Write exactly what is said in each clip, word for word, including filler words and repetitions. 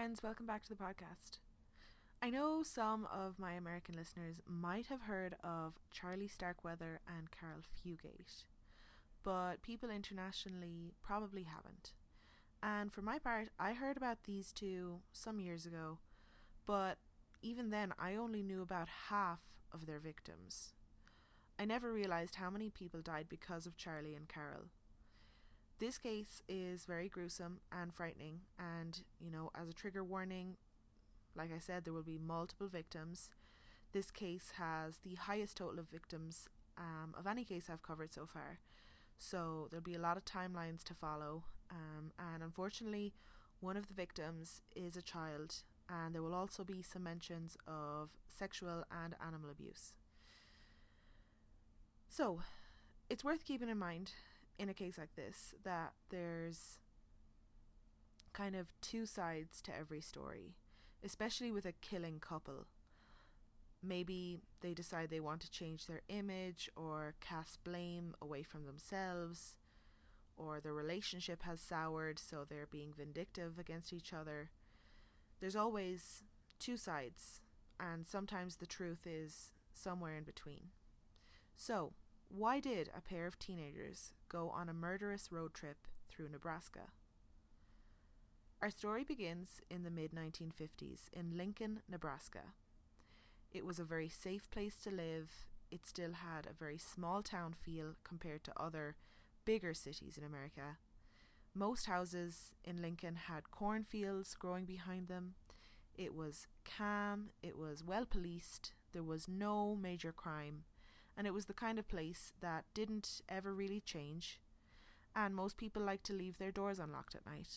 friends, welcome back to the podcast. I know some of my American listeners might have heard of Charlie Starkweather and Carol Fugate, but people internationally probably haven't. And for my part, I heard about these two some years ago, but even then I only knew about half of their victims. I never realised how many people died because of Charlie and Carol. This case is very gruesome and frightening, and, you know, as a trigger warning, like I said, there will be multiple victims. This case has the highest total of victims um, of any case I've covered so far, so there'll be a lot of timelines to follow, um, and unfortunately, one of the victims is a child, and there will also be some mentions of sexual and animal abuse. So, it's worth keeping in mind in a case like this that there's kind of two sides to every story, especially with a killing couple. Maybe they decide they want to change their image or cast blame away from themselves, or their relationship has soured, so they're being vindictive against each other. There's always two sides, and sometimes the truth is somewhere in between. So, why did a pair of teenagers go on a murderous road trip through Nebraska? Our story begins in the mid nineteen fifties in Lincoln, Nebraska. It was a very safe place to live. It still had a very small town feel compared to other bigger cities in America. Most houses in Lincoln had cornfields growing behind them. It was calm, it was well policed, there was no major crime, and it was the kind of place that didn't ever really change, and most people liked to leave their doors unlocked at night.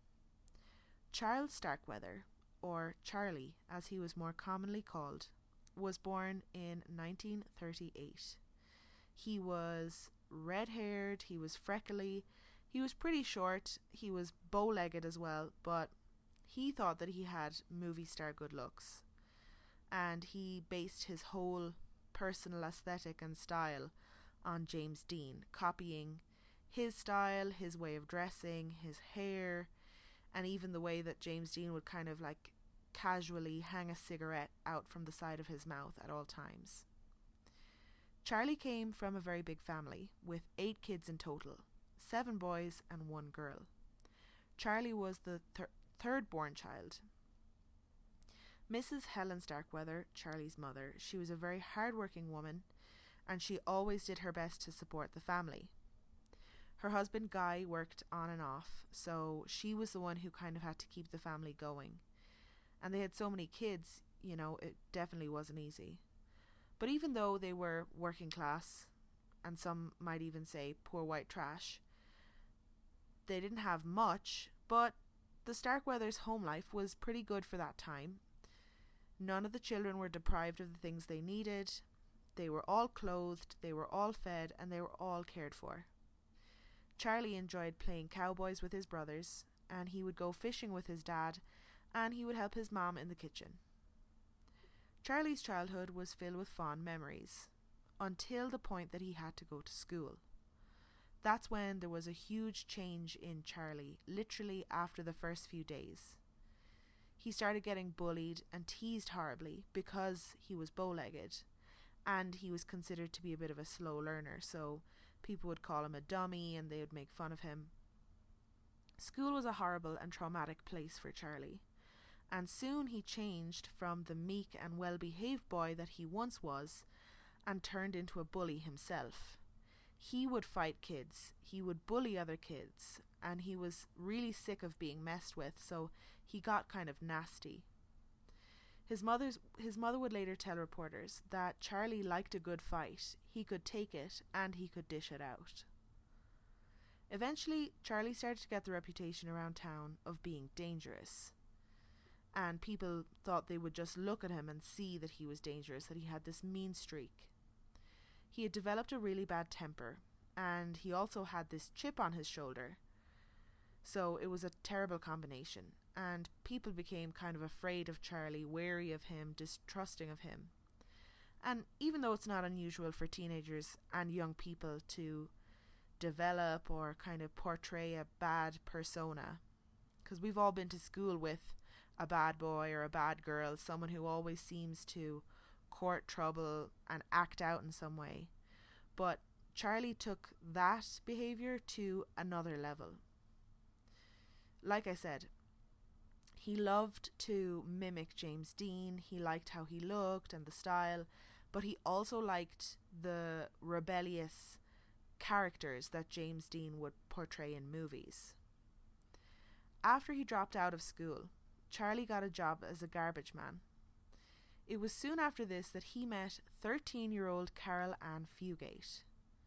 Charles Starkweather, or Charlie as he was more commonly called, was born in nineteen thirty-eight. He was red-haired, he was freckly, he was pretty short, he was bow-legged as well, but he thought that he had movie star good looks, and he based his whole personal aesthetic and style on James Dean, copying his style, his way of dressing, his hair, and even the way that James Dean would kind of like casually hang a cigarette out from the side of his mouth at all times. Charlie came from a very big family with eight kids in total, seven boys and one girl. Charlie was the thir- third born child. Missus Helen Starkweather, Charlie's mother, she was a very hard-working woman, and she always did her best to support the family. Her husband Guy worked on and off, so she was the one who kind of had to keep the family going. And they had so many kids, you know, it definitely wasn't easy. But even though they were working class, and some might even say poor white trash, they didn't have much, but the Starkweathers' home life was pretty good for that time. None of the children were deprived of the things they needed. They were all clothed, they were all fed, and they were all cared for. Charlie enjoyed playing cowboys with his brothers, and he would go fishing with his dad, and he would help his mom in the kitchen. Charlie's childhood was filled with fond memories, until the point that he had to go to school. That's when there was a huge change in Charlie, literally after the first few days. He started getting bullied and teased horribly because he was bow-legged, and he was considered to be a bit of a slow learner, so people would call him a dummy and they would make fun of him. School was a horrible and traumatic place for Charlie, and soon he changed from the meek and well-behaved boy that he once was and turned into a bully himself. He would fight kids, he would bully other kids, and he was really sick of being messed with, so he got kind of nasty. His mother's his mother would later tell reporters that Charlie liked a good fight. He could take it and he could dish it out. Eventually, Charlie started to get the reputation around town of being dangerous. And people thought they would just look at him and see that he was dangerous, that he had this mean streak. He had developed a really bad temper, and he also had this chip on his shoulder. So it was a terrible combination, and people became kind of afraid of Charlie, wary of him, distrusting of him. And even though it's not unusual for teenagers and young people to develop or kind of portray a bad persona, because we've all been to school with a bad boy or a bad girl, someone who always seems to court trouble and act out in some way. But Charlie took that behaviour to another level. Like I said, he loved to mimic James Dean. He liked how he looked and the style, but he also liked the rebellious characters that James Dean would portray in movies. After he dropped out of school, Charlie got a job as a garbage man. It was soon after this that he met thirteen-year-old Carol Ann Fugate.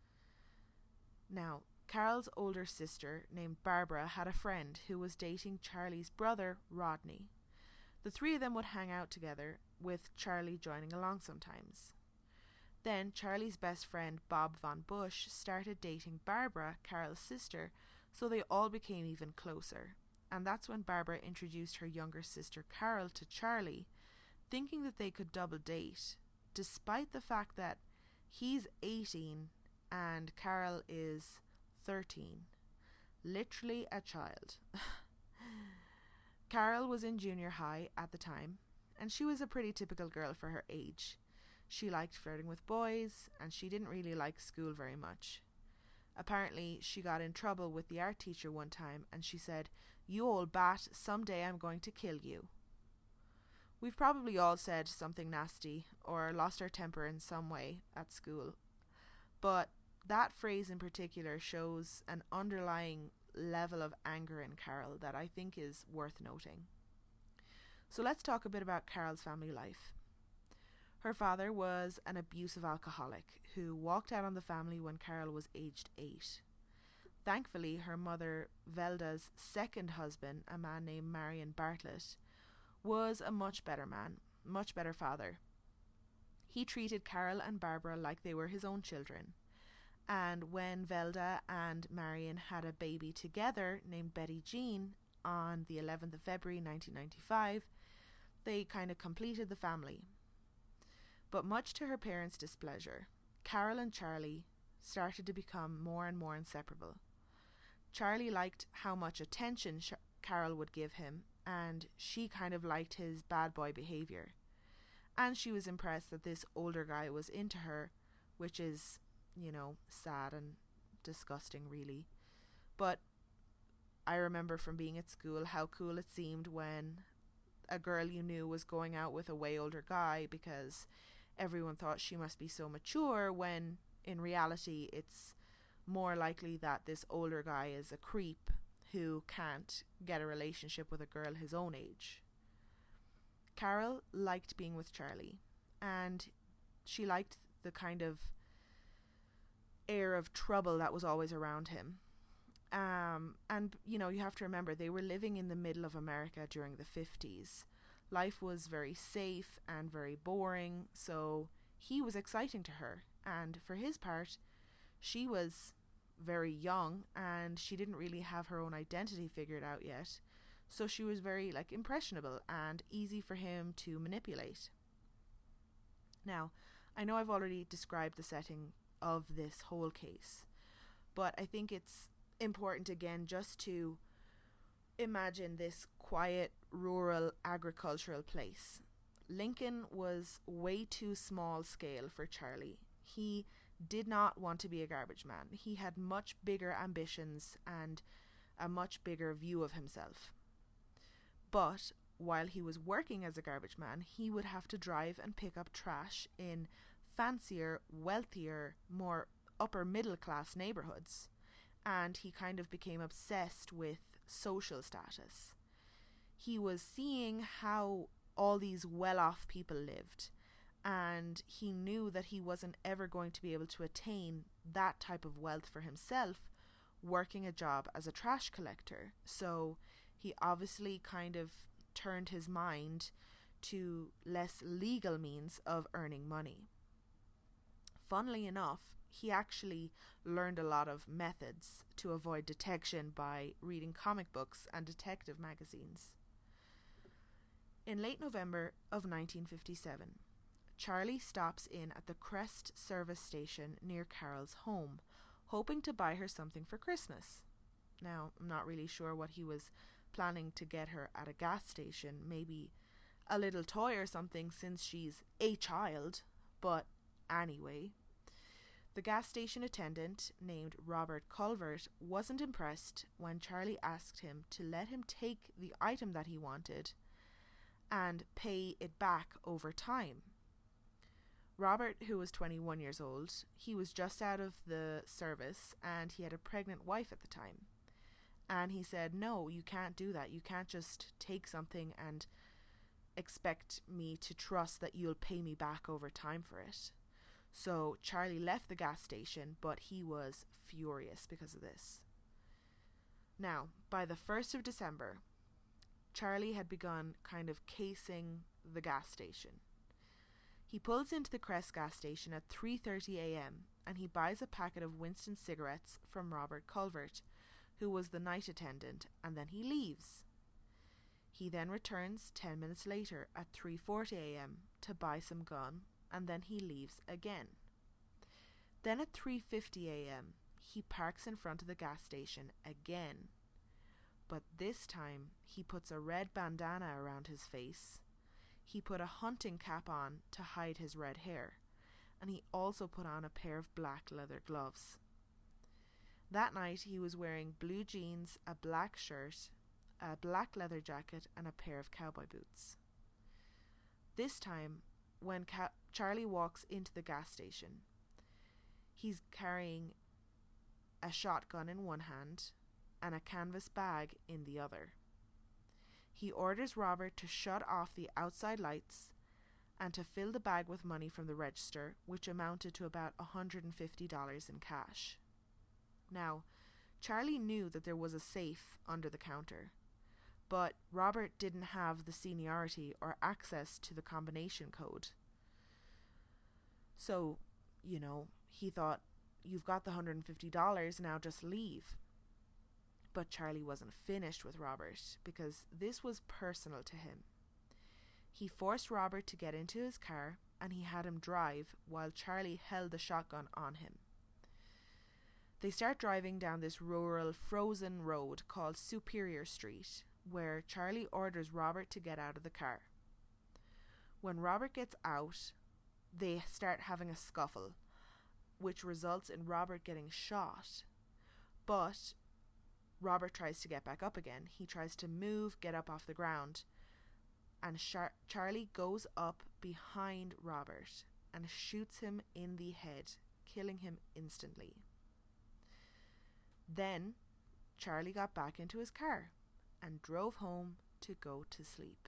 Now, Carol's older sister, named Barbara, had a friend who was dating Charlie's brother, Rodney. The three of them would hang out together, with Charlie joining along sometimes. Then Charlie's best friend, Bob Von Bush, started dating Barbara, Carol's sister, so they all became even closer. And that's when Barbara introduced her younger sister, Carol, to Charlie, thinking that they could double date, despite the fact that he's eighteen and Carol is thirteen. Literally a child. Carol was in junior high at the time, and she was a pretty typical girl for her age. She liked flirting with boys, and she didn't really like school very much. Apparently, she got in trouble with the art teacher one time, and she said, "You old bat, someday I'm going to kill you." We've probably all said something nasty or lost our temper in some way at school, but that phrase in particular shows an underlying level of anger in Carol that I think is worth noting. So let's talk a bit about Carol's family life. Her father was an abusive alcoholic who walked out on the family when Carol was aged eight. Thankfully, her mother, Velda's second husband, a man named Marion Bartlett, was a much better man, much better father. He treated Carol and Barbara like they were his own children. And when Velda and Marion had a baby together named Betty Jean on the eleventh of February nineteen ninety-five, they kind of completed the family. But much to her parents' displeasure, Carol and Charlie started to become more and more inseparable. Charlie liked how much attention Sh- Carol would give him, and she kind of liked his bad boy behaviour. And she was impressed that this older guy was into her, which is, you know, sad and disgusting really. But I remember from being at school how cool it seemed when a girl you knew was going out with a way older guy, because everyone thought she must be so mature, when in reality it's more likely that this older guy is a creep who can't get a relationship with a girl his own age. Carol liked being with Charlie, and she liked the kind of air of trouble that was always around him. Um, and, you know, you have to remember, they were living in the middle of America during the fifties. Life was very safe and very boring, so he was exciting to her. And for his part, she was very young and she didn't really have her own identity figured out yet. So she was very, like, impressionable and easy for him to manipulate. Now, I know I've already described the setting of this whole case, but I think it's important again just to imagine this quiet, rural, agricultural place. Lincoln was way too small scale for Charlie. He did not want to be a garbage man. He had much bigger ambitions and a much bigger view of himself. But while he was working as a garbage man, he would have to drive and pick up trash in fancier, wealthier, more upper middle class neighborhoods. And he kind of became obsessed with social status. He was seeing how all these well-off people lived, and he knew that he wasn't ever going to be able to attain that type of wealth for himself working a job as a trash collector. So he obviously kind of turned his mind to less legal means of earning money. Funnily enough, he actually learned a lot of methods to avoid detection by reading comic books and detective magazines. In late November of nineteen fifty-seven, Charlie stops in at the Crest service station near Carol's home, hoping to buy her something for Christmas. Now, I'm not really sure what he was planning to get her at a gas station, maybe a little toy or something, since she's a child. But anyway, the gas station attendant, named Robert Culvert, wasn't impressed when Charlie asked him to let him take the item that he wanted and pay it back over time. Robert, who was twenty-one years old, he was just out of the service and he had a pregnant wife at the time. And he said, no, you can't do that. You can't just take something and expect me to trust that you'll pay me back over time for it. So Charlie left the gas station, but he was furious because of this. Now, by the first of December, Charlie had begun kind of casing the gas station. He pulls into the Crest gas station at three thirty a.m. and he buys a packet of Winston cigarettes from Robert Culvert, who was the night attendant, and then he leaves. He then returns ten minutes later at three forty a.m. to buy some gum, and then he leaves again. Then at three fifty a.m. he parks in front of the gas station again. But this time he puts a red bandana around his face. He put a hunting cap on to hide his red hair, and he also put on a pair of black leather gloves. That night he was wearing blue jeans, a black shirt, a black leather jacket, and a pair of cowboy boots. This time, when Ca- Charlie walks into the gas station, he's carrying a shotgun in one hand and a canvas bag in the other. He orders Robert to shut off the outside lights and to fill the bag with money from the register, which amounted to about one hundred fifty dollars in cash. Now, Charlie knew that there was a safe under the counter, but Robert didn't have the seniority or access to the combination code. So, you know, he thought, you've got the one hundred fifty dollars, now just leave. But Charlie wasn't finished with Robert, because this was personal to him. He forced Robert to get into his car, and he had him drive while Charlie held the shotgun on him. They start driving down this rural, frozen road called Superior Street, where Charlie orders Robert to get out of the car. When Robert gets out, they start having a scuffle, which results in Robert getting shot. But Robert tries to get back up again. He tries to move, get up off the ground, and Char- Charlie goes up behind Robert and shoots him in the head, killing him instantly. Then Charlie got back into his car and drove home to go to sleep.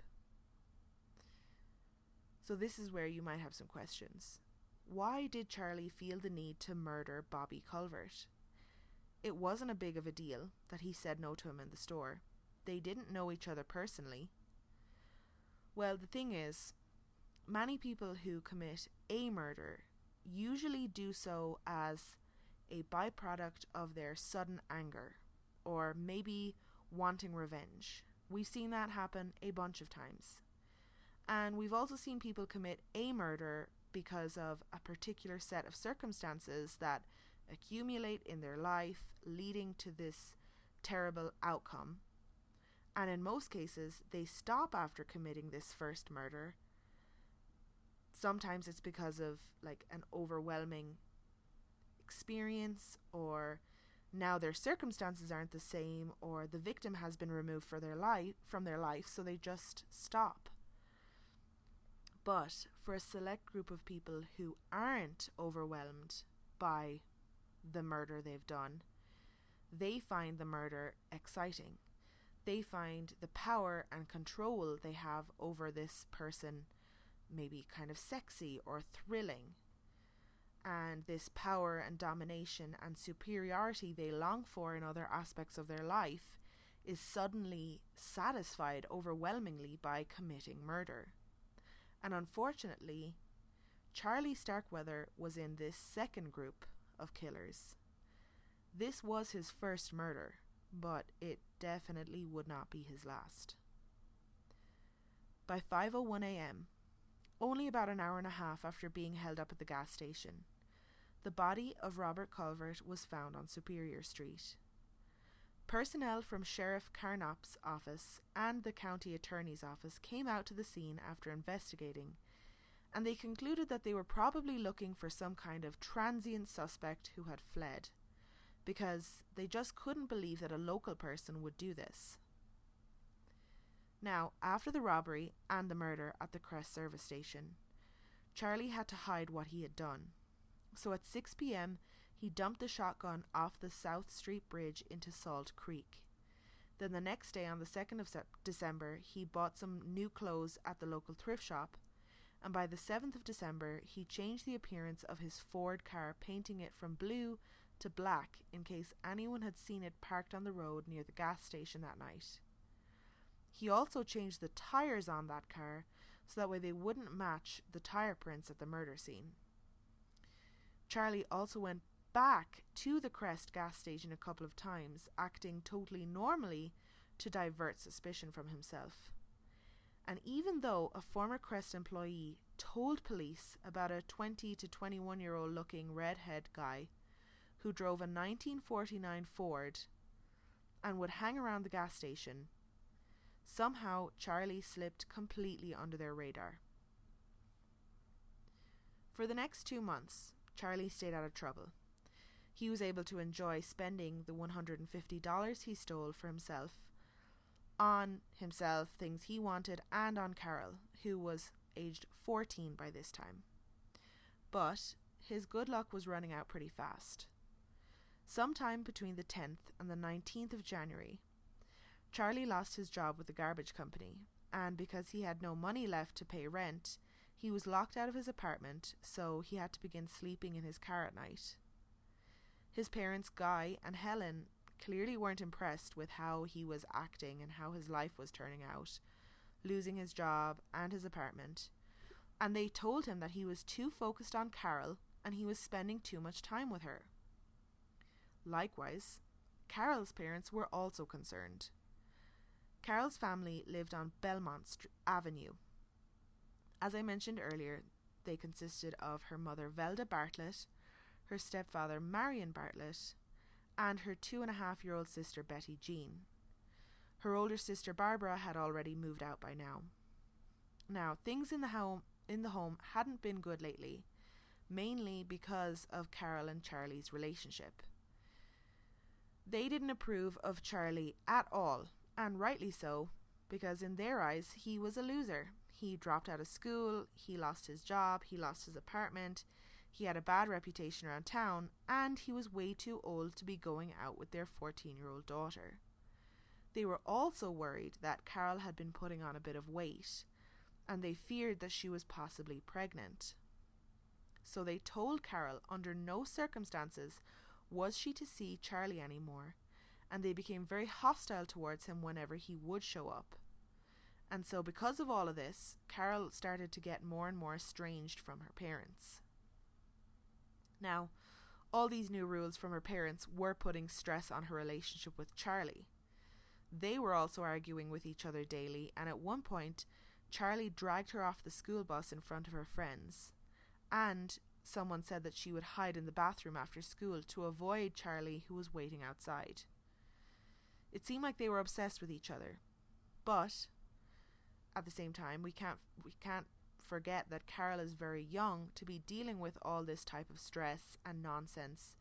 So this is where you might have some questions. Why did Charlie feel the need to murder Bobby Culvert? It wasn't a big of a deal that he said no to him in the store. They didn't know each other personally. Well, the thing is, many people who commit a murder usually do so as a byproduct of their sudden anger, or maybe wanting revenge. We've seen that happen a bunch of times. And we've also seen people commit a murder because of a particular set of circumstances that accumulate in their life, leading to this terrible outcome. And in most cases, they stop after committing this first murder. Sometimes it's because of like an overwhelming experience, or now their circumstances aren't the same, or the victim has been removed for their life from their life, so they just stop. But for a select group of people who aren't overwhelmed by the murder they've done, they find the murder exciting. They find the power and control they have over this person maybe kind of sexy or thrilling. And this power and domination and superiority they long for in other aspects of their life is suddenly satisfied overwhelmingly by committing murder. And unfortunately, Charlie Starkweather was in this second group of killers. This was his first murder, but it definitely would not be his last. By five oh one a.m., only about an hour and a half after being held up at the gas station, the body of Robert Culvert was found on Superior Street. Personnel from Sheriff Carnop's office and the county attorney's office came out to the scene after investigating, and they concluded that they were probably looking for some kind of transient suspect who had fled, because they just couldn't believe that a local person would do this. Now, after the robbery and the murder at the Crest service station, Charlie had to hide what he had done. So at six p.m, he dumped the shotgun off the South Street Bridge into Salt Creek. Then the next day, on the second of December, he bought some new clothes at the local thrift shop, and by the seventh of December, he changed the appearance of his Ford car, painting it from blue to black in case anyone had seen it parked on the road near the gas station that night. He also changed the tires on that car so that way they wouldn't match the tire prints at the murder scene. Charlie also went back to the Crest gas station a couple of times, acting totally normally to divert suspicion from himself. And even though a former Crest employee told police about a twenty to twenty-one year old looking redhead guy who drove a nineteen forty-nine Ford and would hang around the gas station, somehow Charlie slipped completely under their radar. For the next two months, Charlie stayed out of trouble. He was able to enjoy spending the one hundred fifty dollars he stole for himself on himself, things he wanted, and on Carol, who was aged fourteen by this time. But his good luck was running out pretty fast. Sometime between the tenth and the nineteenth of January, Charlie lost his job with the garbage company, and because he had no money left to pay rent, he was locked out of his apartment, so he had to begin sleeping in his car at night. His parents, Guy and Helen, clearly weren't impressed with how he was acting and how his life was turning out, losing his job and his apartment, and they told him that he was too focused on Carol and he was spending too much time with her. Likewise, Carol's parents were also concerned. Carol's family lived on Belmont St- Avenue. As I mentioned earlier, they consisted of her mother Velda Bartlett, her stepfather Marion Bartlett, and her two and a half year old sister Betty Jean. Her older sister Barbara had already moved out by now. Now, things in the home in the home hadn't been good lately, mainly because of Carol and Charlie's relationship. They didn't approve of Charlie at all, and rightly so, because in their eyes he was a loser. He dropped out of school, he lost his job, he lost his apartment, he had a bad reputation around town, and he was way too old to be going out with their fourteen-year-old daughter. They were also worried that Carol had been putting on a bit of weight, and they feared that she was possibly pregnant. So they told Carol under no circumstances was she to see Charlie anymore, and they became very hostile towards him whenever he would show up. And so because of all of this, Carol started to get more and more estranged from her parents. Now, all these new rules from her parents were putting stress on her relationship with Charlie. They were also arguing with each other daily, and at one point, Charlie dragged her off the school bus in front of her friends, and someone said that she would hide in the bathroom after school to avoid Charlie, who was waiting outside. It seemed like they were obsessed with each other, but at the same time, we can't we can't forget that Carol is very young to be dealing with all this type of stress and nonsense,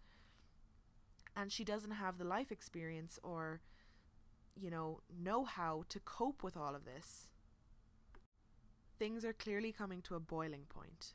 and she doesn't have the life experience or, you know, know-how to cope with all of this. Things are clearly coming to a boiling point.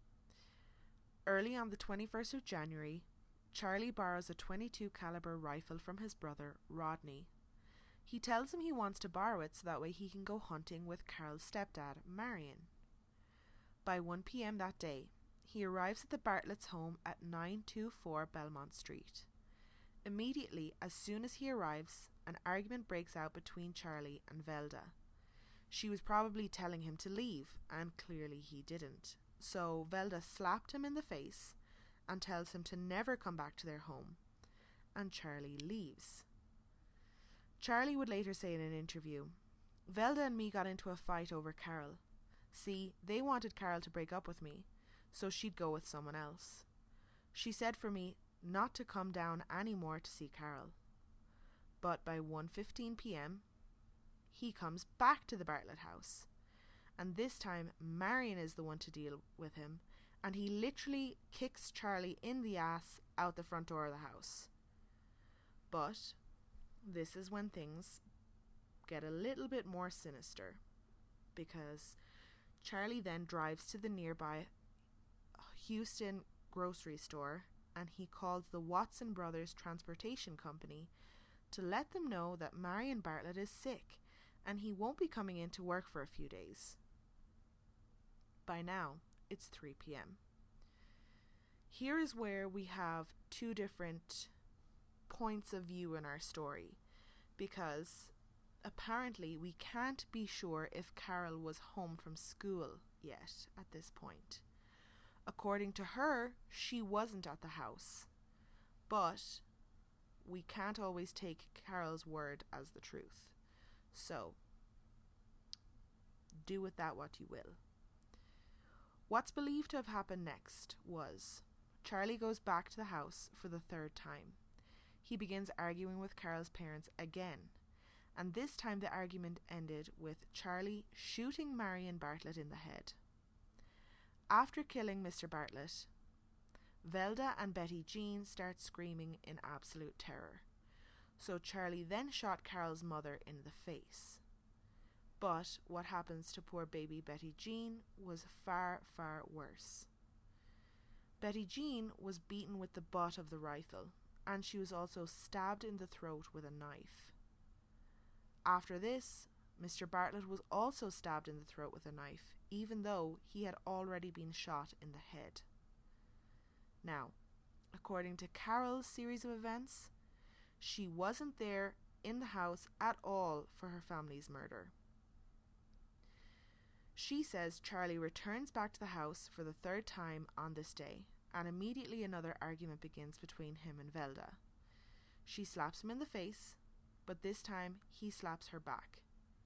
Early on the twenty-first of January, Charlie borrows a twenty-two caliber rifle from his brother, Rodney. He tells him he wants to borrow it so that way he can go hunting with Carol's stepdad, Marion. By one p.m. that day, he arrives at the Bartlett's home at nine twenty-four Belmont Street. Immediately, as soon as he arrives, an argument breaks out between Charlie and Velda. She was probably telling him to leave, and clearly he didn't. So Velda slapped him in the face and tells him to never come back to their home, and Charlie leaves. Charlie would later say in an interview, "Velda and me got into a fight over Carol. See, they wanted Carol to break up with me, so she'd go with someone else. She said for me not to come down any more to see Carol. But by one fifteen p.m, he comes back to the Bartlett house. And this time, Marion is the one to deal with him. And he literally kicks Charlie in the ass out the front door of the house. But this is when things get a little bit more sinister. Because Charlie then drives to the nearby Houston grocery store and he calls the Watson Brothers Transportation Company to let them know that Marion Bartlett is sick and he won't be coming in to work for a few days. By now, it's three p.m. Here is where we have two different points of view in our story, because apparently we can't be sure if Carol was home from school yet at this point. According to her, she wasn't at the house, but we can't always take Carol's word as the truth. So, do with that what you will. What's believed to have happened next was Charlie goes back to the house for the third time. He begins arguing with Carol's parents again, and this time the argument ended with Charlie shooting Marion Bartlett in the head. After killing Mister Bartlett, Velda and Betty Jean start screaming in absolute terror. So Charlie then shot Carol's mother in the face. But what happens to poor baby Betty Jean was far, far worse. Betty Jean was beaten with the butt of the rifle, and she was also stabbed in the throat with a knife. After this, Mister Bartlett was also stabbed in the throat with a knife, even though he had already been shot in the head. Now, according to Carol's series of events, she wasn't there in the house at all for her family's murder. She says Charlie returns back to the house for the third time on this day, and immediately another argument begins between him and Velda. She slaps him in the face, but this time he slaps her back.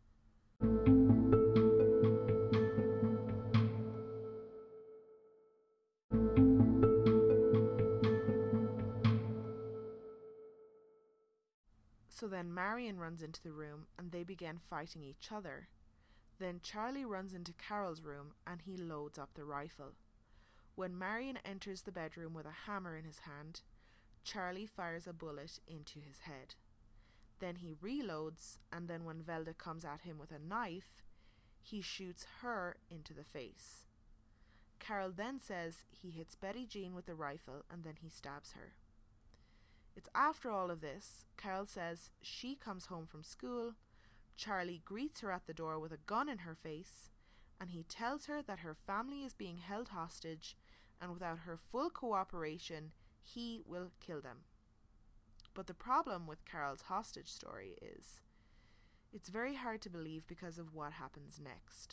So then Marion runs into the room and they begin fighting each other. Then Charlie runs into Carol's room and he loads up the rifle. When Marion enters the bedroom with a hammer in his hand, Charlie fires a bullet into his head. Then he reloads, and then when Velda comes at him with a knife, he shoots her into the face. Carol then says he hits Betty Jean with the rifle and then he stabs her. It's after all of this, Carol says she comes home from school, Charlie greets her at the door with a gun in her face, and he tells her that her family is being held hostage, and without her full cooperation, he will kill them. But the problem with Carol's hostage story is, it's very hard to believe because of what happens next.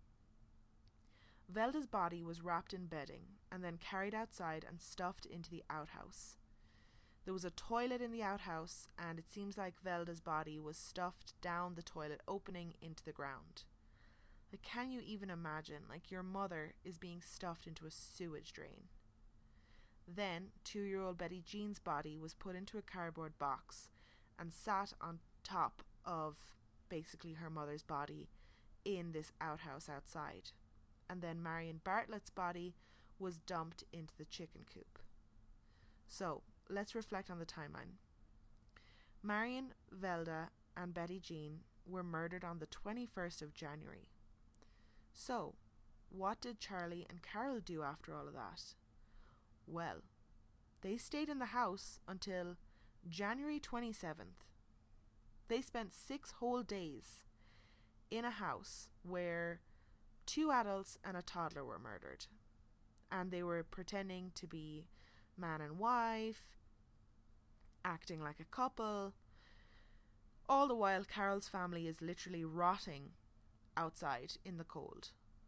Velda's body was wrapped in bedding, and then carried outside and stuffed into the outhouse. There was a toilet in the outhouse, and it seems like Velda's body was stuffed down the toilet opening into the ground. Like, can you even imagine, like, your mother is being stuffed into a sewage drain? Then, two-year-old Betty Jean's body was put into a cardboard box and sat on top of basically her mother's body in this outhouse outside. And then Marion Bartlett's body was dumped into the chicken coop. So, let's reflect on the timeline. Marion, Velda, and Betty Jean were murdered on the twenty-first of January. So, what did Charlie and Carol do after all of that? Well, they stayed in the house until January twenty-seventh. They spent six whole days in a house where two adults and a toddler were murdered. And they were pretending to be man and wife, acting like a couple. All the while, Carol's family is literally rotting outside in the cold.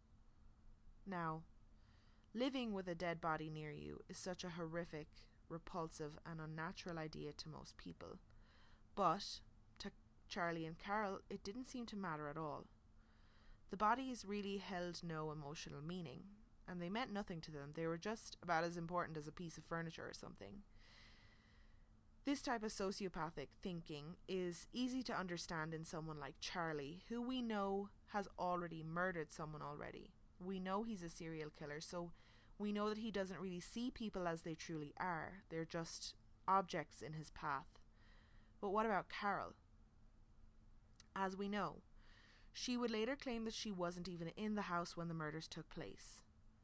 Now, living with a dead body near you is such a horrific, repulsive, and unnatural idea to most people. But to Charlie and Carol, it didn't seem to matter at all. The bodies really held no emotional meaning, and they meant nothing to them. They were just about as important as a piece of furniture or something. This type of sociopathic thinking is easy to understand in someone like Charlie, who we know has already murdered someone already. We know he's a serial killer, so we know that he doesn't really see people as they truly are. They're just objects in his path. But what about Carol? As we know, she would later claim that she wasn't even in the house when the murders took place.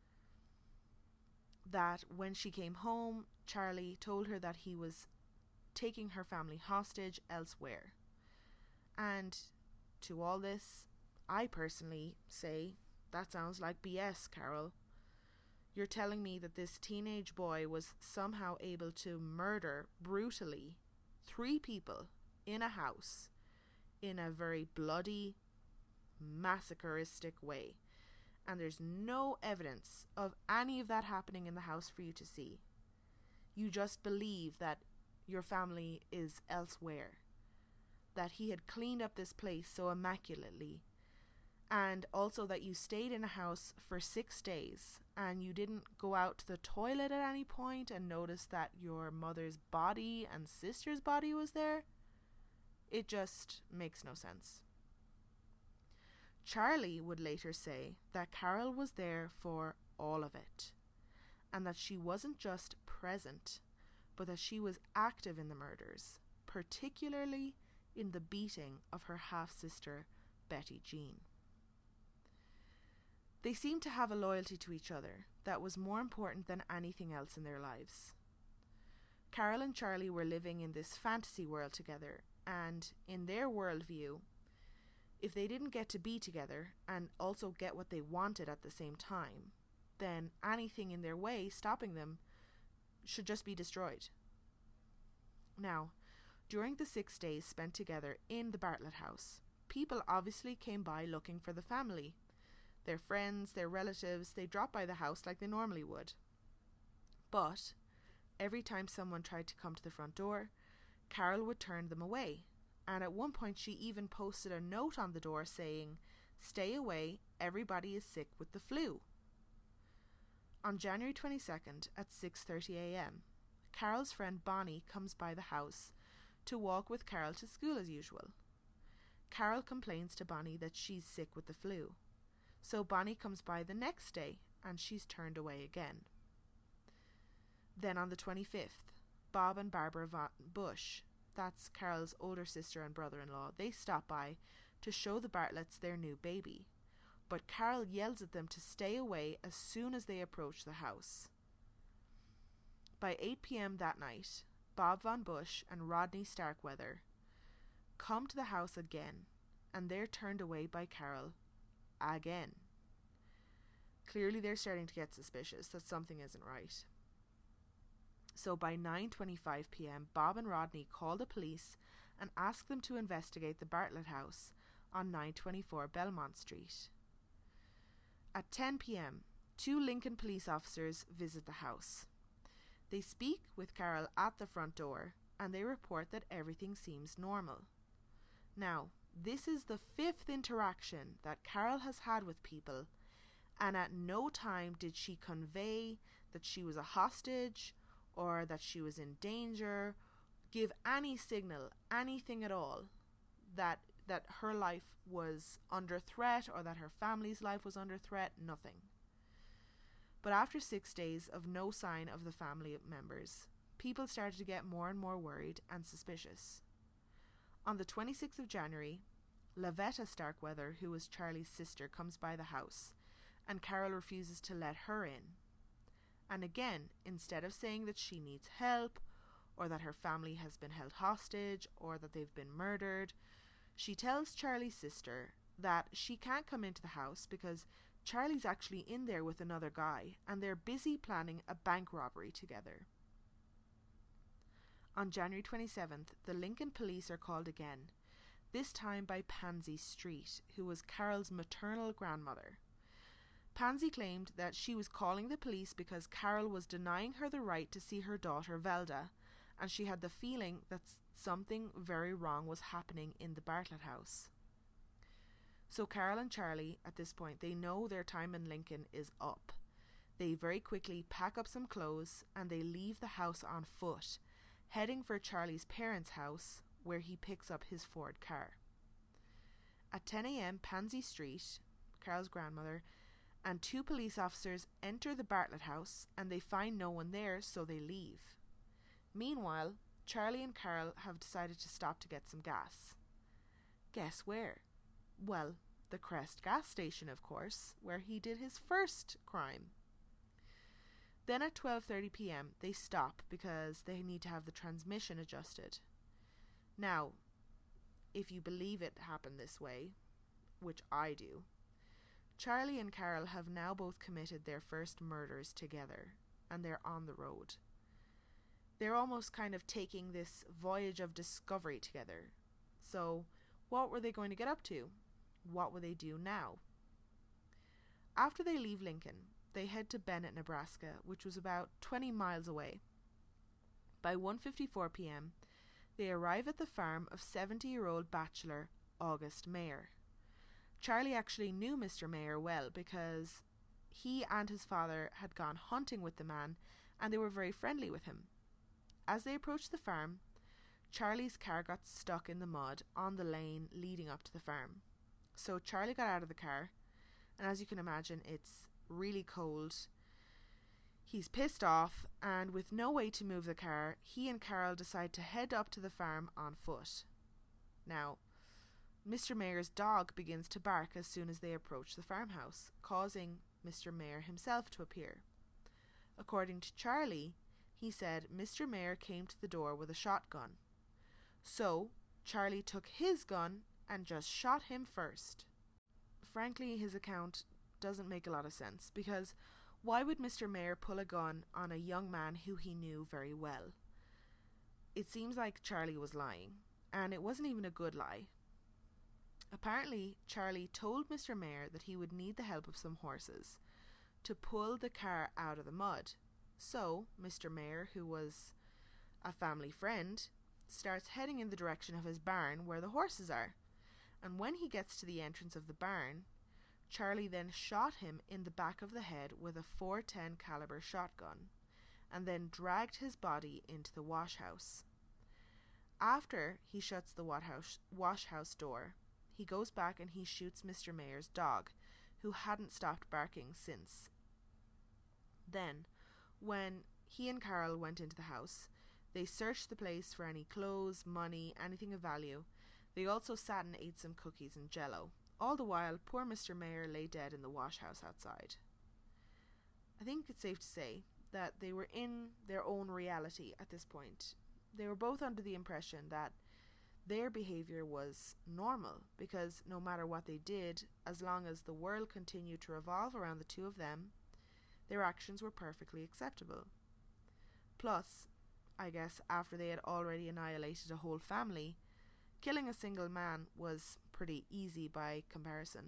That when she came home, Charlie told her that he was taking her family hostage elsewhere. And to all this, I personally say, that sounds like B S, Carol. You're telling me that this teenage boy was somehow able to murder brutally three people in a house in a very bloody, massacheristic way, and there's no evidence of any of that happening in the house for you to see. You just believe that your family is elsewhere, that he had cleaned up this place so immaculately, and also that you stayed in a house for six days and you didn't go out to the toilet at any point and notice that your mother's body and sister's body was there. It just makes no sense. Charlie would later say that Carol was there for all of it, and that she wasn't just present, but that she was active in the murders, particularly in the beating of her half-sister, Betty Jean. They seemed to have a loyalty to each other that was more important than anything else in their lives. Carol and Charlie were living in this fantasy world together, and in their worldview, if they didn't get to be together and also get what they wanted at the same time, then anything in their way stopping them should just be destroyed. Now, during the six days spent together in the Bartlett house, people obviously came by looking for the family. Their friends, their relatives, they dropped by the house like they normally would. But every time someone tried to come to the front door, Carol would turn them away. And at one point she even posted a note on the door saying, "Stay away, everybody is sick with the flu." On January twenty-second at six thirty a.m, Carol's friend Bonnie comes by the house to walk with Carol to school as usual. Carol complains to Bonnie that she's sick with the flu. So Bonnie comes by the next day and she's turned away again. Then on the twenty-fifth, Bob and Barbara Von Bush, that's Carol's older sister and brother-in-law, they stop by to show the Bartletts their new baby. But Carol yells at them to stay away as soon as they approach the house. By eight p.m. that night, Bob Von Bush and Rodney Starkweather come to the house again, and they're turned away by Carol again. Clearly they're starting to get suspicious that something isn't right. So by nine twenty-five p.m, Bob and Rodney call the police and ask them to investigate the Bartlett house on nine twenty-four Belmont Street. At ten p.m, two Lincoln police officers visit the house. They speak with Carol at the front door and they report that everything seems normal. Now, this is the fifth interaction that Carol has had with people, and at no time did she convey that she was a hostage or that she was in danger, give any signal, anything at all, that that her life was under threat or that her family's life was under threat, nothing. But after six days of no sign of the family members, people started to get more and more worried and suspicious. On the twenty-sixth of January, Lavetta Starkweather, who was Charlie's sister, comes by the house, and Carol refuses to let her in. And again, instead of saying that she needs help, or that her family has been held hostage, or that they've been murdered, she tells Charlie's sister that she can't come into the house because Charlie's actually in there with another guy, and they're busy planning a bank robbery together. On January twenty-seventh, the Lincoln police are called again, this time by Pansy Street, who was Carol's maternal grandmother. Pansy claimed that she was calling the police because Carol was denying her the right to see her daughter Velda, and she had the feeling that something very wrong was happening in the Bartlett house. So Carol and Charlie, at this point, they know their time in Lincoln is up. They very quickly pack up some clothes and they leave the house on foot, heading for Charlie's parents' house, where he picks up his Ford car. At ten a.m., Pansy Street, Carol's grandmother, and two police officers enter the Bartlett house, and they find no one there, so they leave. Meanwhile, Charlie and Carol have decided to stop to get some gas. Guess where? Well, the Crest gas station, of course, where he did his first crime. Then at twelve thirty p.m. they stop because they need to have the transmission adjusted. Now, if you believe it happened this way, which I do, Charlie and Carol have now both committed their first murders together, and they're on the road. They're almost kind of taking this voyage of discovery together. So, what were they going to get up to? What will they do now? After they leave Lincoln, they head to Bennett, Nebraska, which was about twenty miles away. By one fifty-four p.m., they arrive at the farm of seventy-year-old bachelor August Mayer. Charlie actually knew Mister Mayer well because he and his father had gone hunting with the man, and they were very friendly with him. As they approached the farm, Charlie's car got stuck in the mud on the lane leading up to the farm. So Charlie got out of the car, and as you can imagine, it's really cold. He's pissed off, and with no way to move the car, he and Carol decide to head up to the farm on foot. Now, Mister Mayer's dog begins to bark as soon as they approach the farmhouse, causing Mister Mayer himself to appear. According to Charlie, he said Mister Mayer came to the door with a shotgun. So, Charlie took his gun and just shot him first. Frankly, his account doesn't make a lot of sense, because why would Mister Mayer pull a gun on a young man who he knew very well? It seems like Charlie was lying, and it wasn't even a good lie. Apparently, Charlie told Mister Mayer that he would need the help of some horses to pull the car out of the mud. So, Mister Mayer, who was a family friend, starts heading in the direction of his barn where the horses are. And when he gets to the entrance of the barn, Charlie then shot him in the back of the head with a four ten caliber shotgun, and then dragged his body into the wash house. After he shuts the wash house door, he goes back and he shoots Mister Mayer's dog, who hadn't stopped barking since. Then, when he and Carol went into the house, they searched the place for any clothes, money, anything of value. They also sat and ate some cookies and jello. All the while, poor Mister Mayer lay dead in the wash house outside. I think it's safe to say that they were in their own reality at this point. They were both under the impression that their behaviour was normal, because no matter what they did, as long as the world continued to revolve around the two of them, their actions were perfectly acceptable. Plus, I guess after they had already annihilated a whole family, killing a single man was pretty easy by comparison.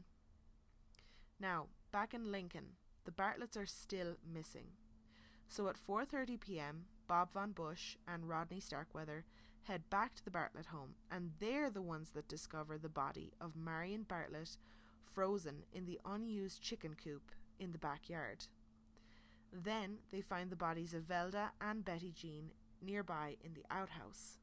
Now, back in Lincoln, the Bartletts are still missing. So at four thirty p.m, Bob Von Bush and Rodney Starkweather head back to the Bartlett home, and they're the ones that discover the body of Marion Bartlett frozen in the unused chicken coop in the backyard. Then they find the bodies of Velda and Betty Jean nearby in the outhouse.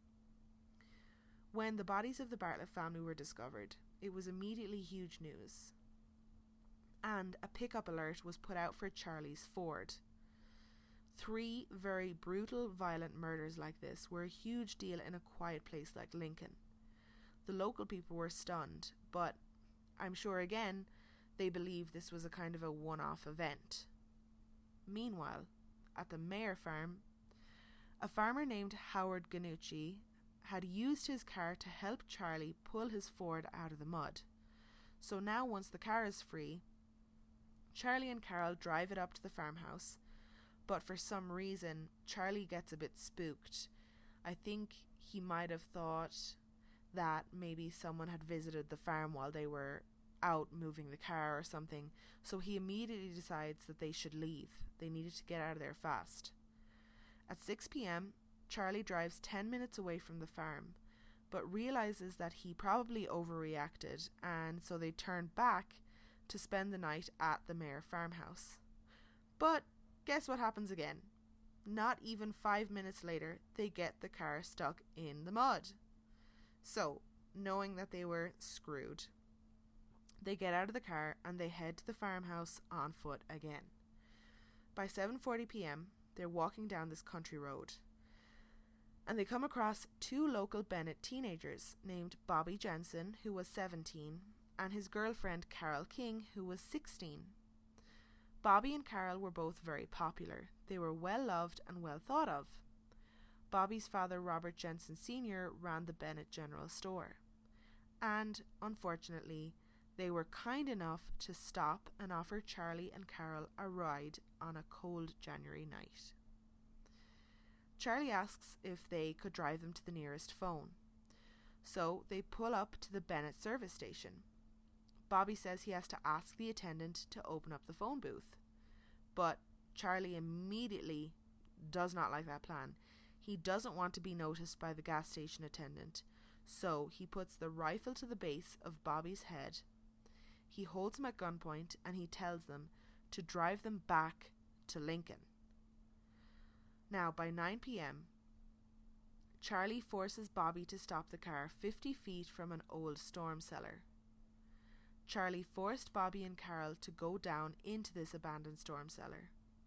When the bodies of the Bartlett family were discovered, it was immediately huge news, and a pickup alert was put out for Charlie's Ford. Three very brutal, violent murders like this were a huge deal in a quiet place like Lincoln. The local people were stunned, but I'm sure again they believed this was a kind of a one-off event. Meanwhile, at the Mayer farm, a farmer named Howard Ganucci had used his car to help Charlie pull his Ford out of the mud. So now, once the car is free, Charlie and Carol drive it up to the farmhouse, but for some reason Charlie gets a bit spooked. I think he might have thought that maybe someone had visited the farm while they were out moving the car or something, so he immediately decides that they should leave. They needed to get out of there fast. At six p.m, Charlie drives ten minutes away from the farm, but realizes that he probably overreacted, and so they turn back to spend the night at the Mayer farmhouse. But guess what happens again? not even five minutes later, they get the car stuck in the mud. So, knowing that they were screwed, they get out of the car and they head to the farmhouse on foot again. By seven forty p.m, they're walking down this country road, and they come across two local Bennett teenagers named Bobby Jensen, who was seventeen, and his girlfriend Carol King, who was sixteen. Bobby and Carol were both very popular. They were well loved and well thought of. Bobby's father, Robert Jensen Senior, ran the Bennett General Store, and unfortunately, they were kind enough to stop and offer Charlie and Carol a ride on a cold January night. Charlie asks if they could drive them to the nearest phone, so they pull up to the Bennett service station. Bobby says he has to ask the attendant to open up the phone booth, but Charlie immediately does not like that plan. He doesn't want to be noticed by the gas station attendant, so he puts the rifle to the base of Bobby's head. He holds him at gunpoint and he tells them to drive them back to Lincoln. Now, by nine p.m, Charlie forces Bobby to stop the car fifty feet from an old storm cellar. Charlie forced Bobby and Carol to go down into this abandoned storm cellar.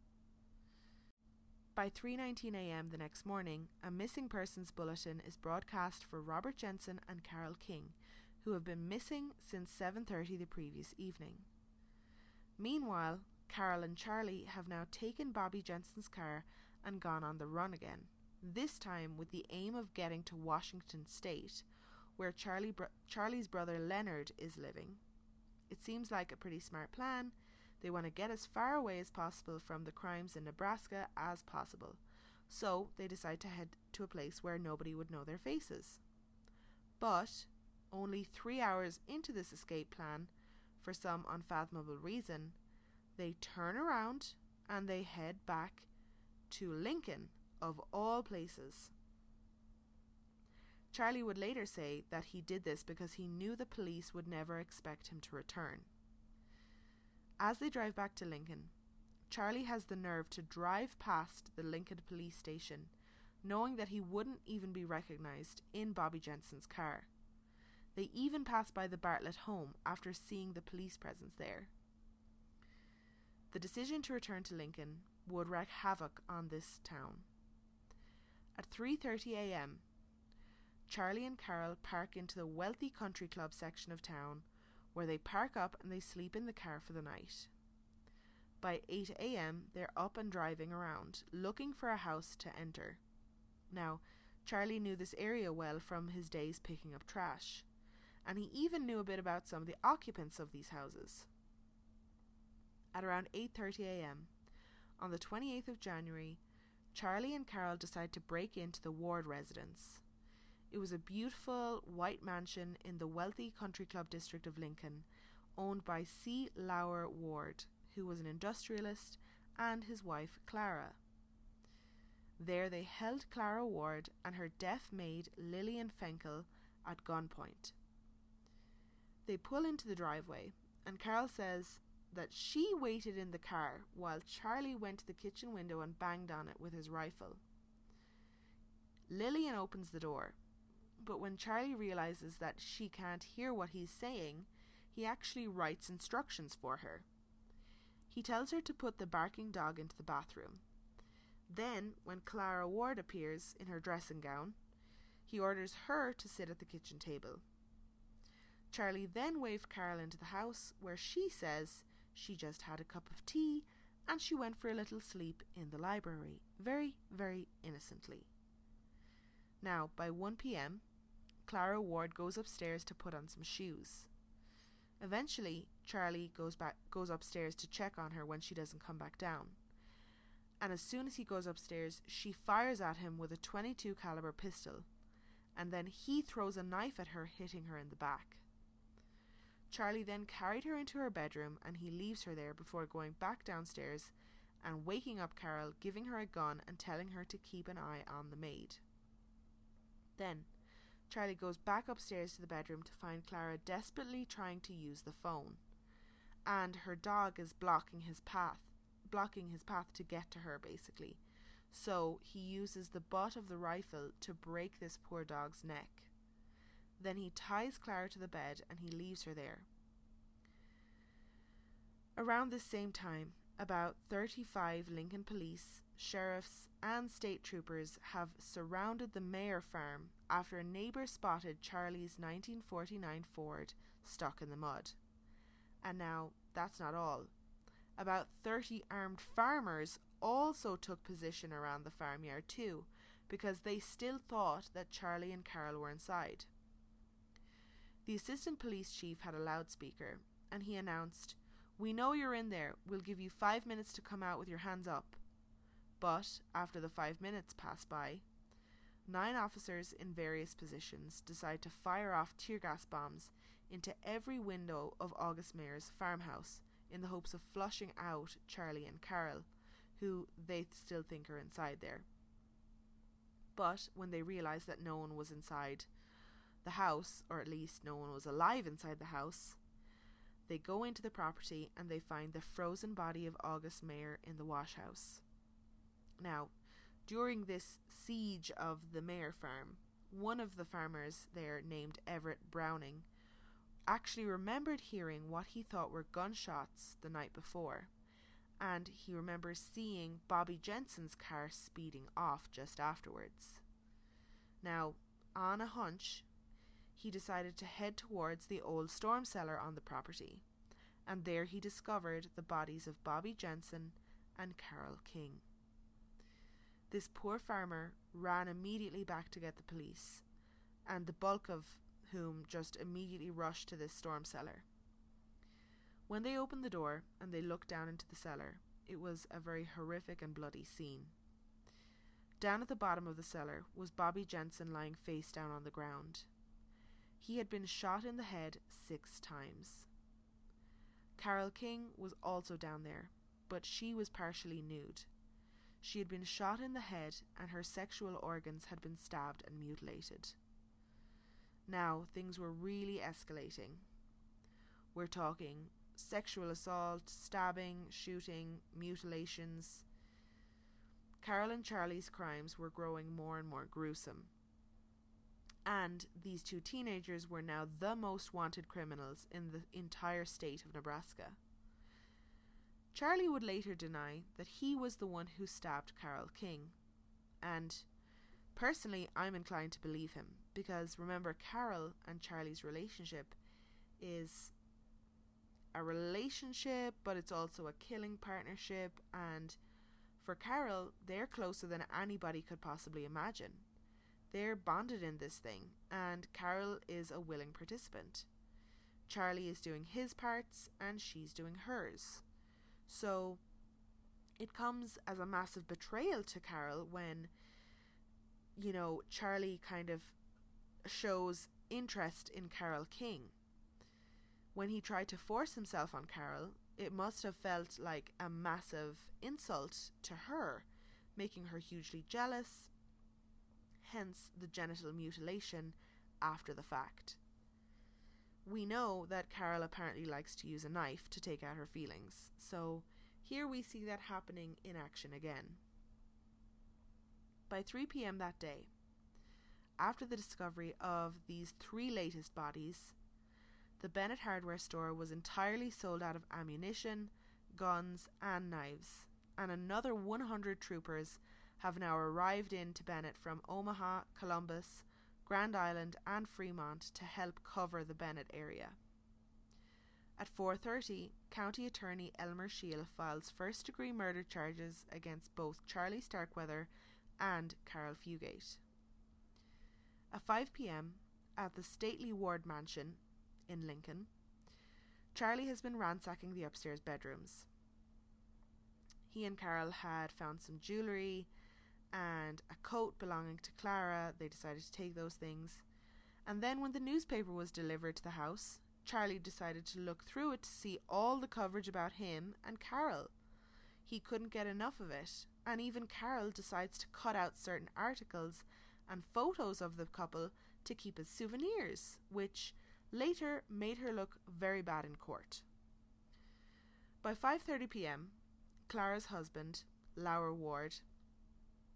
By three nineteen a.m. the next morning, a missing persons bulletin is broadcast for Robert Jensen and Carol King, who have been missing since seven thirty the previous evening. Meanwhile, Carol and Charlie have now taken Bobby Jensen's car and gone on the run again, this time with the aim of getting to Washington State, where Charlie bro- Charlie's brother Leonard is living. It seems like a pretty smart plan. They want to get as far away as possible from the crimes in Nebraska as possible, so they decide to head to a place where nobody would know their faces. But only three hours into this escape plan, for some unfathomable reason, they turn around and they head back to Lincoln, of all places. Charlie would later say that he did this because he knew the police would never expect him to return. As they drive back to Lincoln, Charlie has the nerve to drive past the Lincoln police station, knowing that he wouldn't even be recognized in Bobby Jensen's car. They even pass by the Bartlett home after seeing the police presence there. The decision to return to Lincoln would wreak havoc on this town. At three thirty a.m, Charlie and Carol park into the wealthy country club section of town, where they park up and they sleep in the car for the night. By eight a.m, they're up and driving around, looking for a house to enter. Now, Charlie knew this area well from his days picking up trash, and he even knew a bit about some of the occupants of these houses. At around eight thirty a.m, on the twenty-eighth of January, Charlie and Carol decide to break into the Ward residence. It was a beautiful white mansion in the wealthy country club district of Lincoln, owned by C. Lauer Ward, who was an industrialist, and his wife Clara. There they held Clara Ward and her deaf maid Lillian Fenkel at gunpoint. They pull into the driveway, and Carol says that she waited in the car while Charlie went to the kitchen window and banged on it with his rifle. Lillian opens the door, but when Charlie realizes that she can't hear what he's saying, he actually writes instructions for her. He tells her to put the barking dog into the bathroom. Then, when Clara Ward appears in her dressing gown, he orders her to sit at the kitchen table. Charlie then waved Carol into the house, where she says she just had a cup of tea and she went for a little sleep in the library, very, very innocently. Now, by one p.m, Clara Ward goes upstairs to put on some shoes. Eventually, Charlie goes back goes upstairs to check on her when she doesn't come back down. And as soon as he goes upstairs, she fires at him with a twenty-two caliber pistol, and then he throws a knife at her, hitting her in the back. Charlie then carried her into her bedroom and he leaves her there before going back downstairs and waking up Carol, giving her a gun and telling her to keep an eye on the maid. Then, Charlie goes back upstairs to the bedroom to find Clara desperately trying to use the phone, and her dog is blocking his path, blocking his path to get to her basically. So he uses the butt of the rifle to break this poor dog's neck. Then he ties Clara to the bed and he leaves her there. Around this same time, about thirty-five Lincoln police, sheriffs and state troopers have surrounded the Mayer farm after a neighbour spotted Charlie's nineteen forty-nine Ford stuck in the mud. And now, that's not all. About thirty armed farmers also took position around the farmyard too, because they still thought that Charlie and Carol were inside. The assistant police chief had a loudspeaker, and he announced, "We know you're in there. We'll give you five minutes to come out with your hands up." But after the five minutes pass by, nine officers in various positions decide to fire off tear gas bombs into every window of August Mayer's farmhouse in the hopes of flushing out Charlie and Carol, who they still think are inside there. But when they realise that no one was inside the house, or at least no one was alive inside the house, they go into the property and they find the frozen body of August Mayer in the wash house. Now, during this siege of the Mayer farm, one of the farmers there, named Everett Browning, actually remembered hearing what he thought were gunshots the night before, and he remembers seeing Bobby Jensen's car speeding off just afterwards. Now, on a hunch, he decided to head towards the old storm cellar on the property, and there he discovered the bodies of Bobby Jensen and Carol King. This poor farmer ran immediately back to get the police, and the bulk of whom just immediately rushed to this storm cellar. When they opened the door and they looked down into the cellar, it was a very horrific and bloody scene. Down at the bottom of the cellar was Bobby Jensen lying face down on the ground. He had been shot in the head six times. Carol King was also down there, but she was partially nude. She had been shot in the head and her sexual organs had been stabbed and mutilated. Now, things were really escalating. We're talking sexual assault, stabbing, shooting, mutilations. Carol and Charlie's crimes were growing more and more gruesome. And these two teenagers were now the most wanted criminals in the entire state of Nebraska. Charlie would later deny that he was the one who stabbed Carol King. And personally, I'm inclined to believe him, because remember, Carol and Charlie's relationship is a relationship, but it's also a killing partnership, and for Carol, they're closer than anybody could possibly imagine. They're bonded in this thing, and Carol is a willing participant. Charlie is doing his parts, and she's doing hers. So it comes as a massive betrayal to Carol when, you know, Charlie kind of shows interest in Carol King. When he tried to force himself on Carol, it must have felt like a massive insult to her, making her hugely jealous, hence the genital mutilation after the fact. We know that Carol apparently likes to use a knife to take out her feelings, so here we see that happening in action again. By three p.m. that day, after the discovery of these three latest bodies, the Bennett hardware store was entirely sold out of ammunition, guns and knives, and another one hundred troopers have now arrived into Bennett from Omaha, Columbus, Grand Island and Fremont to help cover the Bennett area. At four thirty, County Attorney Elmer Scheel files first-degree murder charges against both Charlie Starkweather and Carol Fugate. At five p.m, at the stately Ward Mansion in Lincoln, Charlie has been ransacking the upstairs bedrooms. He and Carol had found some jewellery and a coat belonging to Clara. They decided to take those things. And then when the newspaper was delivered to the house, Charlie decided to look through it to see all the coverage about him and Carol. He couldn't get enough of it, and even Carol decides to cut out certain articles and photos of the couple to keep as souvenirs, which later made her look very bad in court. By five thirty p.m, Clara's husband, Lauer Ward,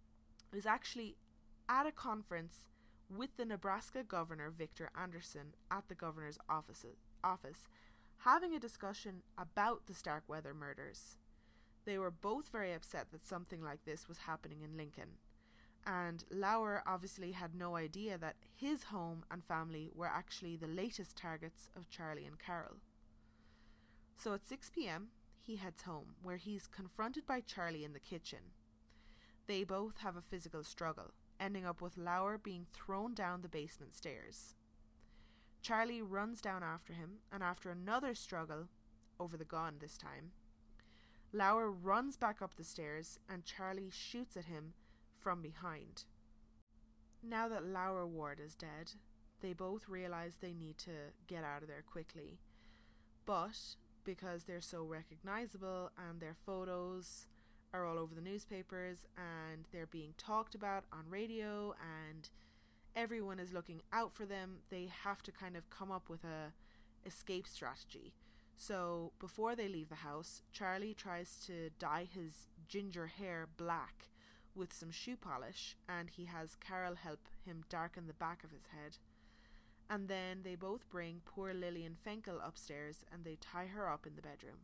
is actually at a conference with the Nebraska governor, Victor Anderson, at the governor's office, office having a discussion about the Starkweather murders. They were both very upset that something like this was happening in Lincoln, and Lauer obviously had no idea that his home and family were actually the latest targets of Charlie and Carol. So at six p.m. he heads home, where he's confronted by Charlie in the kitchen. They both have a physical struggle, ending up with Lauer being thrown down the basement stairs. Charlie runs down after him, and after another struggle, over the gun this time, Lauer runs back up the stairs and Charlie shoots at him from behind. Now that Lauer Ward is dead, they both realize they need to get out of there quickly. But because they're so recognizable and their photos are all over the newspapers and they're being talked about on radio and everyone is looking out for them, they have to kind of come up with a escape strategy. So before they leave the house, Charlie tries to dye his ginger hair black with some shoe polish, and he has Carol help him darken the back of his head. And then they both bring poor Lillian Fenkel upstairs and they tie her up in the bedroom.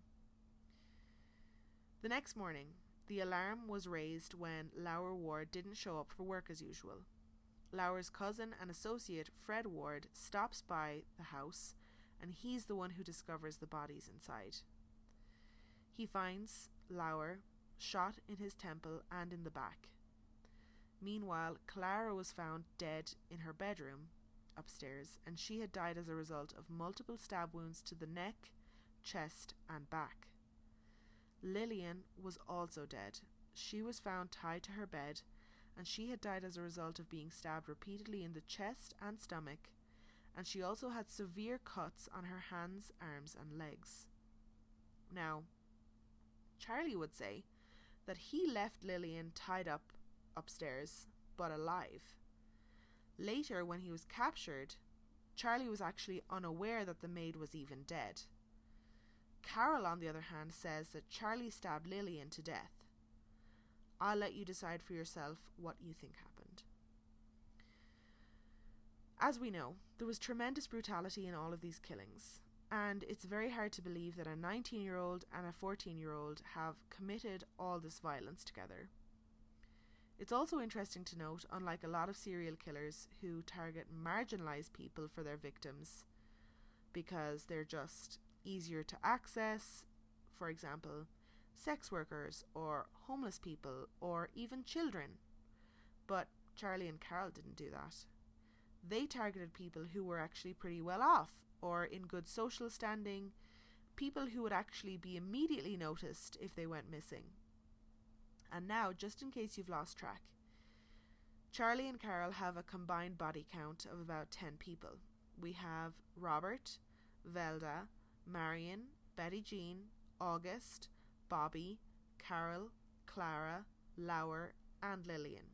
The next morning, the alarm was raised when Lauer Ward didn't show up for work as usual. Lauer's cousin and associate, Fred Ward, stops by the house, and he's the one who discovers the bodies inside. He finds Lauer shot in his temple and in the back. Meanwhile, Clara was found dead in her bedroom upstairs, and she had died as a result of multiple stab wounds to the neck, chest, and back. Lillian was also dead. She was found tied to her bed, and she had died as a result of being stabbed repeatedly in the chest and stomach, and she also had severe cuts on her hands, arms, and legs. Now, Charlie would say that he left Lillian tied up upstairs, but alive. Later, when he was captured, Charlie was actually unaware that the maid was even dead. Carol, on the other hand, says that Charlie stabbed Lillian to death. I'll let you decide for yourself what you think happened. As we know, there was tremendous brutality in all of these killings, and it's very hard to believe that a nineteen-year-old and a fourteen-year-old have committed all this violence together. It's also interesting to note, unlike a lot of serial killers who target marginalised people for their victims because they're just easier to access, for example, sex workers or homeless people or even children. But Charlie and Carol didn't do that. They targeted people who were actually pretty well off or in good social standing, people who would actually be immediately noticed if they went missing. And now, just in case you've lost track, Charlie and Carol have a combined body count of about ten people. We have Robert, Velda, Marion, Betty Jean, August, Bobby, Carol, Clara, Lauer, and Lillian.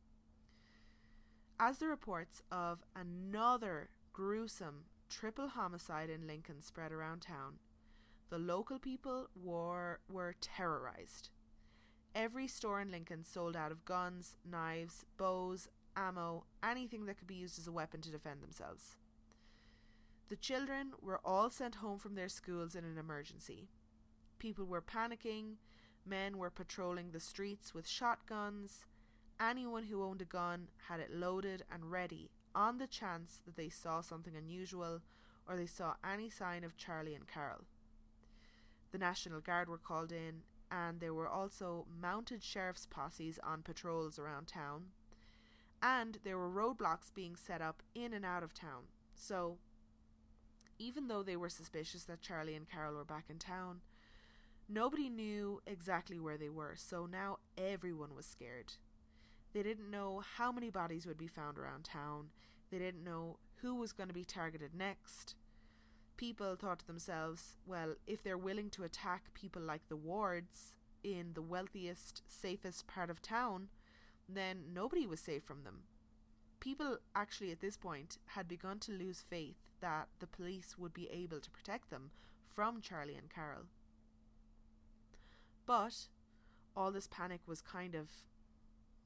As the reports of another gruesome triple homicide in Lincoln spread around town, the local people were, were terrorized. Every store in Lincoln sold out of guns, knives, bows, ammo, anything that could be used as a weapon to defend themselves. The children were all sent home from their schools in an emergency. People were panicking, men were patrolling the streets with shotguns. Anyone who owned a gun had it loaded and ready on the chance that they saw something unusual or they saw any sign of Charlie and Carol. The National Guard were called in, and there were also mounted sheriff's posses on patrols around town, and there were roadblocks being set up in and out of town. So, even though they were suspicious that Charlie and Carol were back in town, nobody knew exactly where they were, so now everyone was scared. They didn't know how many bodies would be found around town. They didn't know who was going to be targeted next. People thought to themselves, well, if they're willing to attack people like the Wards in the wealthiest, safest part of town, then nobody was safe from them. People actually at this point had begun to lose faith that the police would be able to protect them from Charlie and Carol. But all this panic was kind of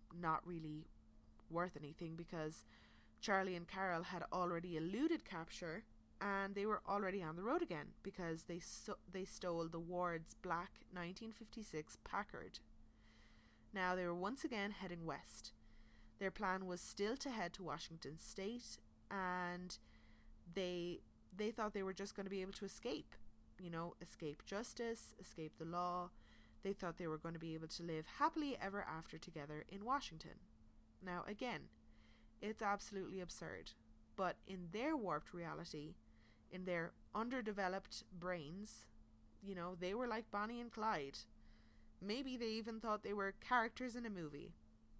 not really worth anything, because Charlie and Carol had already eluded capture and they were already on the road again, because they so- they stole the Ward's black nineteen fifty-six Packard. Now they were once again heading west. Their plan was still to head to Washington State, and they they thought they were just going to be able to escape, you know, escape justice, escape the law. They thought they were going to be able to live happily ever after together in Washington. Now again, it's absolutely absurd, but in their warped reality, in their underdeveloped brains, you know, they were like Bonnie and Clyde. Maybe they even thought they were characters in a movie.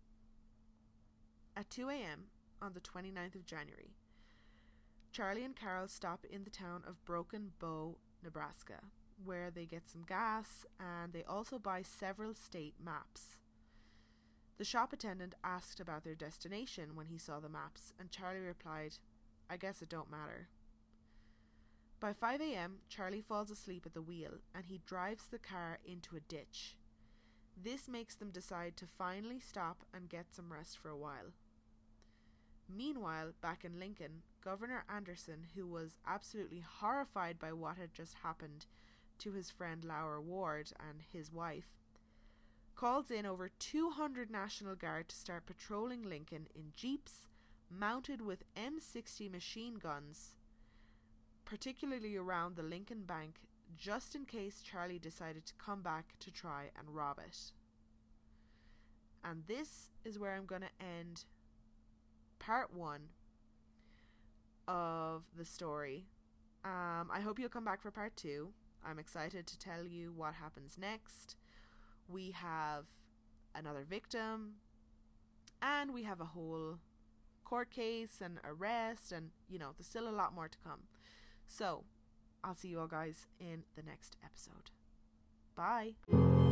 At two a.m. on the twenty-ninth of January, Charlie and Carol stop in the town of Broken Bow, Nebraska, where they get some gas, and they also buy several state maps. The shop attendant asked about their destination when he saw the maps, and Charlie replied, "I guess it don't matter." By five a.m., Charlie falls asleep at the wheel, and he drives the car into a ditch. This makes them decide to finally stop and get some rest for a while. Meanwhile, back in Lincoln, Governor Anderson, who was absolutely horrified by what had just happened to his friend Laura Ward and his wife, calls in over two hundred National Guard to start patrolling Lincoln in jeeps mounted with M sixty machine guns, particularly around the Lincoln Bank, just in case Charlie decided to come back to try and rob it. And this is where I'm going to end part one of the story. Um, I hope you'll come back for part two. I'm excited to tell you what happens next. We have another victim, and we have a whole court case and arrest, and, you know, there's still a lot more to come. So, I'll see you all guys in the next episode. Bye!